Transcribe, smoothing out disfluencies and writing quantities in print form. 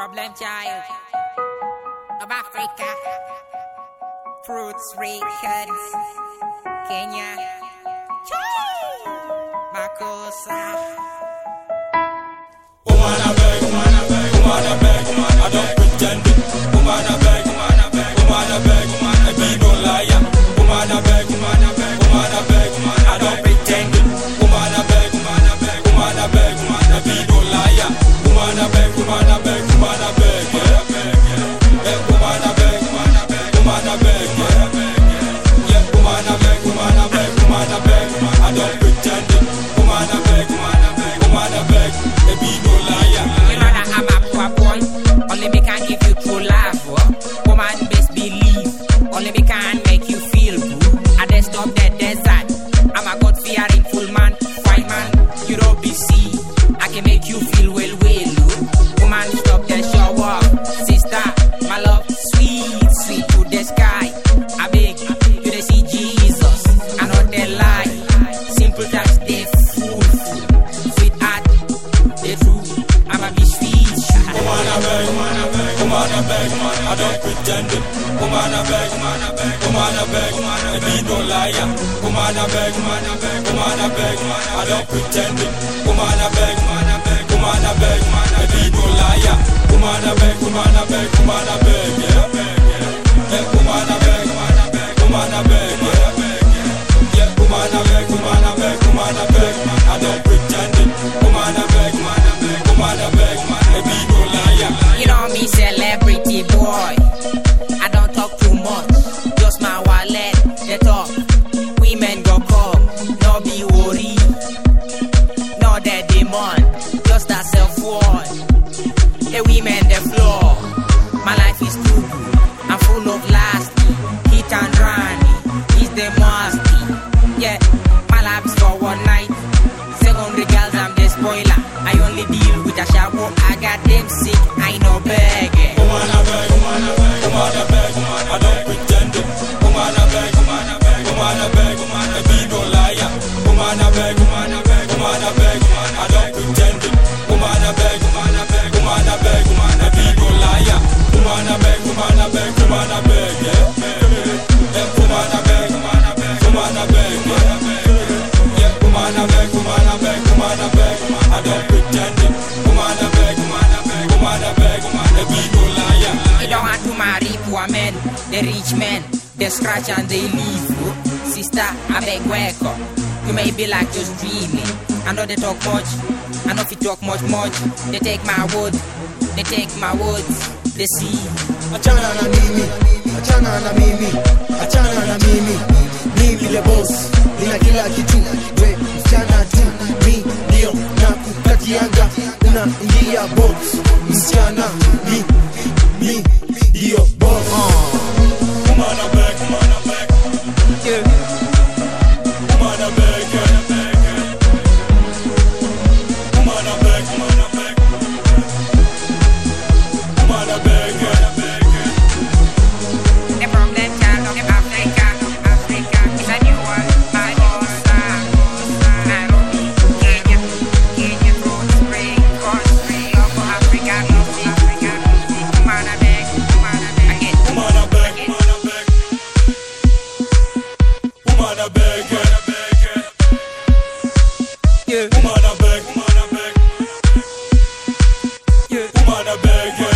problem child of Africa. Fruits Records, Kenya, Makosa. Woman I beg, I don't pretend it. Woman I beg, I be no liar. Woman I beg, I don't pretend it. Woman I beg, I be no liar. Woman I beg, yeah. Woman I beg, yeah. Woman I beg, I don't pretend it. Woman I beg, I be no liar. You know that I'm a poor boy, only me can give you true love. Woman best believe, only me can make you feel good. I just stop the desert, I'm a God-fearing full man, white man, you don't be see. I can make you feel well. Woman stop the shower, sister, my love, sweet to the sky. I beg, you they see Jesus, I know they lie. Simple touch, they fool. Sweetheart, they true, I'm a bitch sweet. Woman I beg, I don't pretend it. Woman I beg, I be no liar. Woman I beg, I don't pretend it. Woman I beg, I be no liar. Woman I beg, yeah. Woman I beg, yeah. Woman I beg, I don't pretend it. Woman I beg, I be no liar. You know me, celebrity boy. I don't talk too much, just my wallet, they talk. Women go come, no be worry. No they demand, just a self-worth. The women the floor, my life is too good. I'm full of lasting, hit and run, is the musty. Yeah, my life is for one night. Secondary girls, I'm the spoiler. I only deal with a shower, I got them sick, I no beg. Woman I beg, I don't pretend it. Woman I beg, I be no liar. Woman I beg, I don't pretend it. Woman I beg, I be no liar. Woman I beg, yeah. Woman I beg, yeah. Woman I beg, I don't pretend it. Woman I beg, I be no liar. You don't want to marry poor men, the rich men, they scratch and they leave. Sister, I beg wake up. You may be like just dreaming. I know they talk much, I know if you talk much. They take my words, they see. Achana na mimi, mimi the boss, nina kila kitu, we msichana tu, mi ndio na kukatianga, unaingia box, msichana, mi ndio boss. Woman I beg, Yeah. woman I beg, woman I beg, woman I beg. The problem child of Africa is a new one. My Mosa, Nairobi, Kenya, Fruits Records, of Africa music. Woman I beg, again. Woman I beg, woman I beg, Yeah. woman I beg, yeah. Woman I beg, yeah.